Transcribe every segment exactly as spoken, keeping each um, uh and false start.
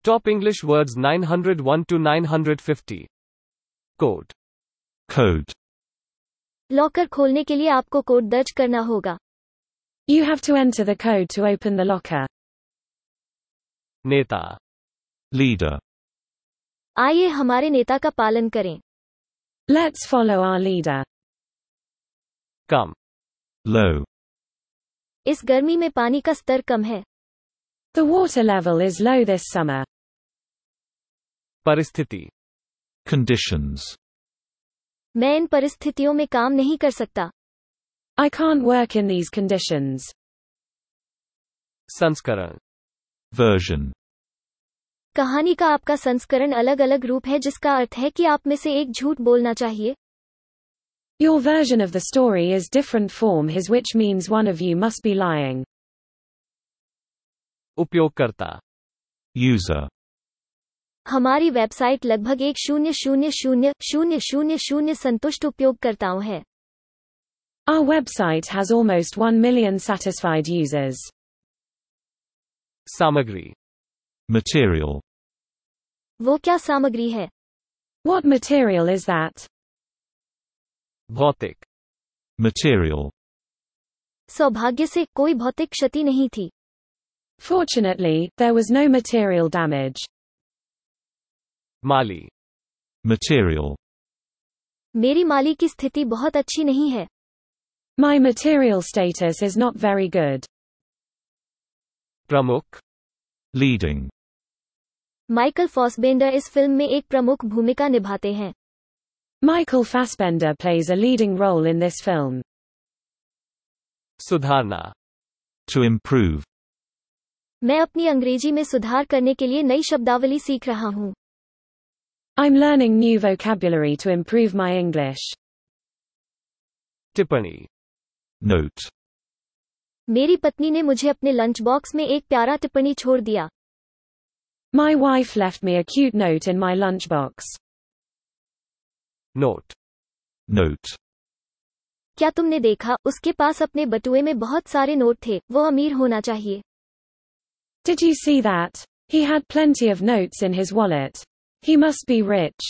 Top English words nine hundred one to nine hundred fifty. Code. Code. Locker खोलने के लिए आपको code दर्ज करना होगा. You have to enter the code to open the locker. नेता. Leader. आइए हमारे नेता का पालन करें. Let's follow our leader. Come. Low. इस गर्मी में पानी का स्तर कम है. The water level is low this summer. परिस्थिति. Conditions. मैं इन परिस्थितियों में काम नहीं कर सकता. I can't work in these conditions. संस्करण. Version. कहानी का आपका संस्करण अलग अलग रूप है जिसका अर्थ है कि आप में से एक झूठ बोलना चाहिए. Your version of the story is different form his, which means one of you must be lying. उपयोगकर्ता. User. हमारी वेबसाइट लगभग एक शून्य शून्य शून्य शून्य शून्य शून्य संतुष्ट उपयोगकर्ताओं है. Our website has almost one million satisfied users. सामग्री. Material. वो क्या सामग्री है? What material is that? भौतिक. Material. सौभाग्य से कोई भौतिक क्षति नहीं थी. Fortunately, there was no material damage. Mali. Material. मेरी माली की स्थिति बहुत अच्छी नहीं है. My material status is not very good. प्रमुख. Leading. माइकल फॉसबेंडर इस फिल्म में एक प्रमुख भूमिका निभाते हैं. Michael Fassbender plays a leading role in this film. सुधारना. To improve. मैं अपनी अंग्रेजी में सुधार करने के लिए नई शब्दावली सीख रहा हूँ. I'm learning new vocabulary to improve my English. टिप्पणी. Note. मेरी पत्नी ने मुझे अपने लंच बॉक्स में एक प्यारा टिप्पणी छोड़ दिया. My wife left me a cute note in my lunchbox. Note. Note. क्या तुमने देखा, उसके पास अपने बटुए में बहुत सारे नोट थे, वो अमीर होना चाहिए. Did you see that? He had plenty of notes in his wallet. He must be rich.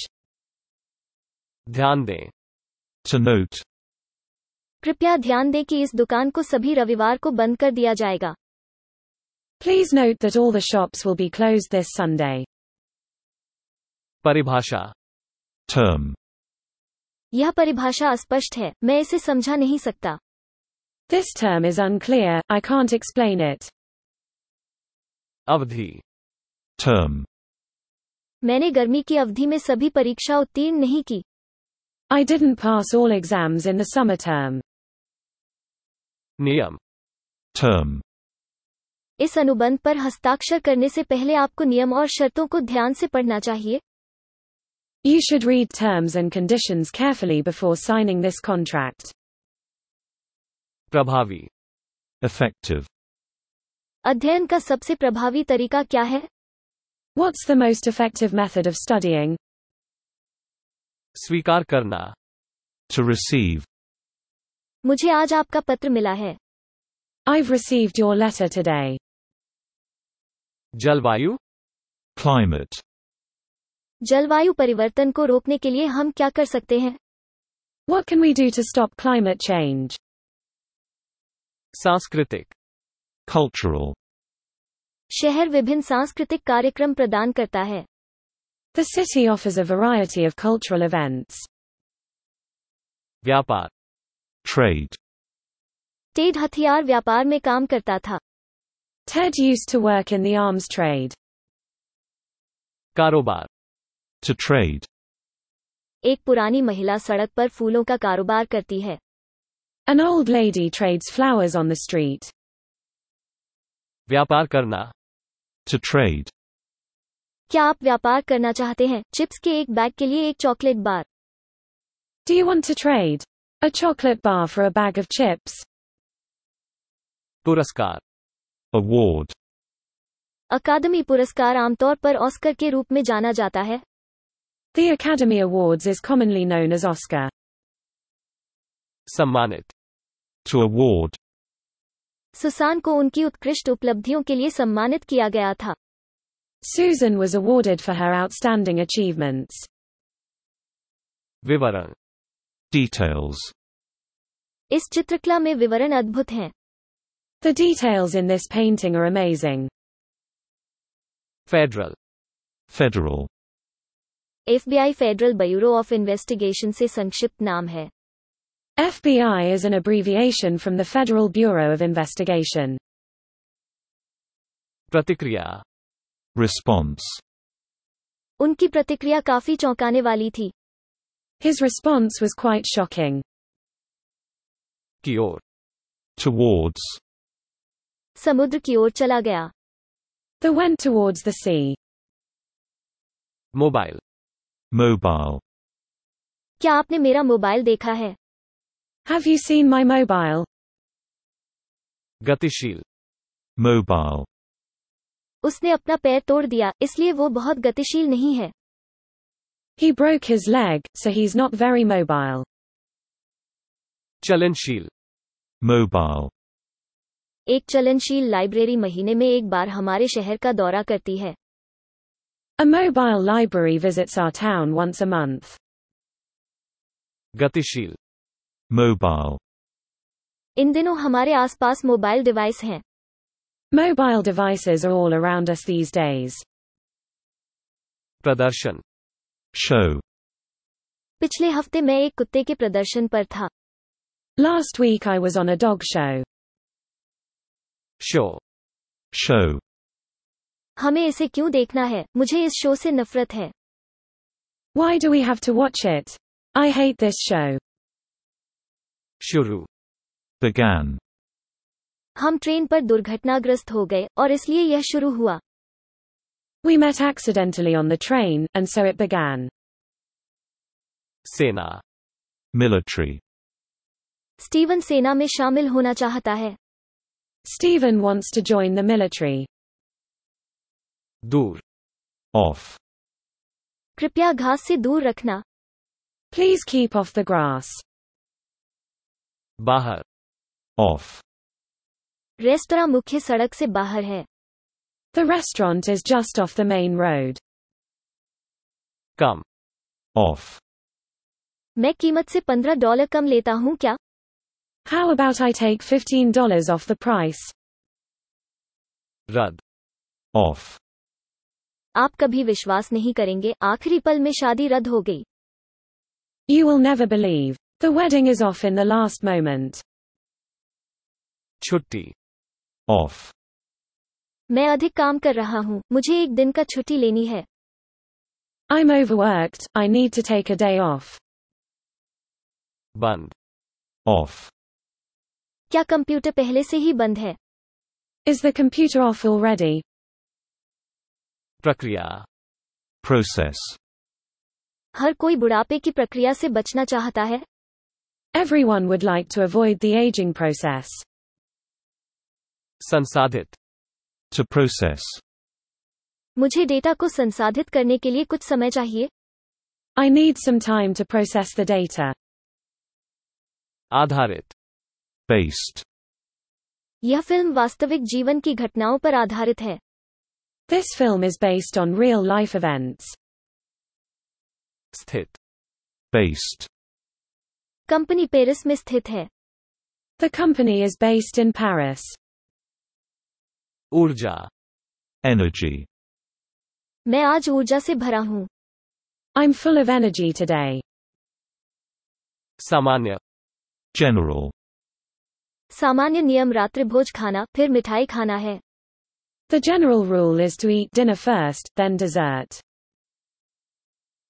ध्यान दें. To note. कृपया ध्यान दें कि इस दुकान को सभी रविवार को बंद कर दिया जाएगा. Please note that all the shops will be closed this Sunday. परिभाषा. Term. यह परिभाषा अस्पष्ट है, मैं इसे समझा नहीं सकता. This term is unclear, I can't explain it. अवधि. Term. मैंने गर्मी की अवधि में सभी परीक्षा उत्तीर्ण नहीं की. I didn't pass all exams in the summer term. नियम. Term. इस अनुबंध पर हस्ताक्षर करने से पहले आपको नियम और शर्तों को ध्यान से पढ़ना चाहिए. You should read terms and conditions carefully before signing this contract. प्रभावी. Effective. अध्ययन का सबसे प्रभावी तरीका क्या है? What's the most effective method of studying? स्वीकार करना. To receive. मुझे आज आपका पत्र मिला है. I've received your letter today. जलवायु. Climate. जलवायु परिवर्तन को रोकने के लिए हम क्या कर सकते हैं? What can we do to stop climate change? सांस्कृतिक. Cultural. शहर विभिन्न सांस्कृतिक कार्यक्रम प्रदान करता है. The city offers a variety of cultural events. व्यापार. Trade. टेड हथियार व्यापार में काम करता था. Ted used to work in the arms trade. कारोबार. To trade. एक पुरानी महिला सड़क पर फूलों का कारोबार करती है. An old lady trades flowers on the street. व्यापार करना. To trade. क्या आप व्यापार करना चाहते हैं? चिप्स के एक बैग के लिए एक chocolate bar. Do you want to trade a chocolate bar for a bag of chips? पुरस्कार. Award. अकादमी पुरस्कार आमतौर पर ऑस्कर के रूप में जाना जाता है. The Academy Awards is commonly known as Oscar. सम्मानित. To award. सुसान को उनकी उत्कृष्ट उपलब्धियों के लिए सम्मानित किया गया था. Susan was awarded for her outstanding achievements. विवरण. Details. इस चित्रकला में विवरण अद्भुत हैं. The details in this painting are amazing. Federal. Federal. F B I Federal Bureau of Investigation से संक्षिप्त नाम है. F B I is an abbreviation from the Federal Bureau of Investigation. प्रतिक्रिया. Response. उनकी प्रतिक्रिया काफी चौंकाने वाली थी. His response was quite shocking. की ओर. Towards. समुद्र की ओर चला गया. They went towards the sea. Mobile. Mobile. क्या आपने मेरा मोबाइल देखा है? Have you seen my mobile? गतिशील. Mobile. उसने अपना पैर तोड़ दिया, इसलिए वो बहुत गतिशील नहीं है. He broke his leg, so he's not very mobile. चलनशील. Mobile. एक चलनशील लाइब्रेरी महीने में एक बार हमारे शहर का दौरा करती है. A mobile library visits our town once a month. गतिशील. Mobile. इन दिनों हमारे आसपास मोबाइल डिवाइस हैं. Mobile devices are all around us these days. प्रदर्शन. Show. पिछले हफ्ते मैं एक कुत्ते के प्रदर्शन पर था. Last week I was on a dog show. Show. Show. हमें इसे क्यों देखना है? मुझे इस शो से नफरत है. Why do we have to watch it? I hate this show. शुरू. Began. हम ट्रेन पर दुर्घटनाग्रस्त हो गए और इसलिए यह शुरू हुआ. We met accidentally on the train, and so it began. सेना. Military. स्टीवन सेना में शामिल होना चाहता है. Stephen wants to join the military. दूर. Off. कृपया घास से दूर रखना. Please keep off the grass. बाहर. Off. रेस्तरां मुख्य सड़क से बाहर है. The restaurant is just off the main road. Come. Off. मैं कीमत से पंद्रह डॉलर कम लेता हूं क्या? How about I take fifteen dollars off the price? रद्द. Off. आप कभी विश्वास नहीं करेंगे, आखिरी पल में शादी रद्द हो गई. You will never believe. The wedding is off in the last moment. छुट्टी. Off. मैं अधिक काम कर रहा हूं, मुझे एक दिन का छुट्टी लेनी है. I'm overworked, I need to take a day off. बंद. Off. क्या कंप्यूटर पहले से ही बंद है? Is the computer off already? प्रक्रिया. Process. हर कोई बुढ़ापे की प्रक्रिया से बचना चाहता है. Everyone would like to avoid the aging process. संसाधित. To process. मुझे डेटा को संसाधित करने के लिए कुछ समय चाहिए. I need some time to process the data. आधारित. Based. यह फिल्म वास्तविक जीवन की घटनाओं पर आधारित है. This film is based on real life events. स्थित. Based. कंपनी पेरिस में स्थित है. The company is based in Paris. ऊर्जा. Energy. मैं आज ऊर्जा से भरा हूं. I'm full of energy today. सामान्य. General. सामान्य नियम रात्रिभोज खाना, फिर मिठाई खाना है. The general rule is to eat dinner first, then dessert.